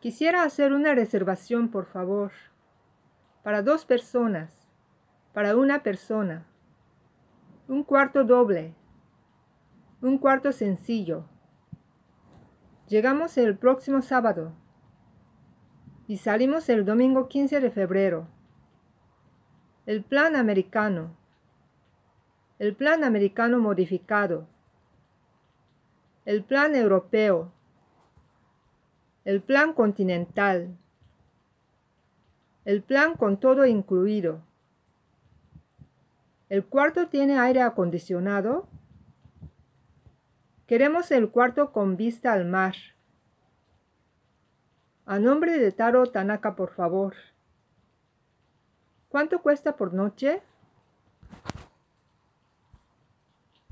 Quisiera hacer una reservación, por favor, para 2 personas, para una persona. Un cuarto doble, un cuarto sencillo. Llegamos el próximo sábado y salimos el domingo 15 de febrero. El plan americano modificado, el plan europeo, el plan continental, el plan con todo incluido. ¿El cuarto tiene aire acondicionado? Queremos el cuarto con vista al mar. A nombre de Taro Tanaka, por favor. ¿Cuánto cuesta por noche?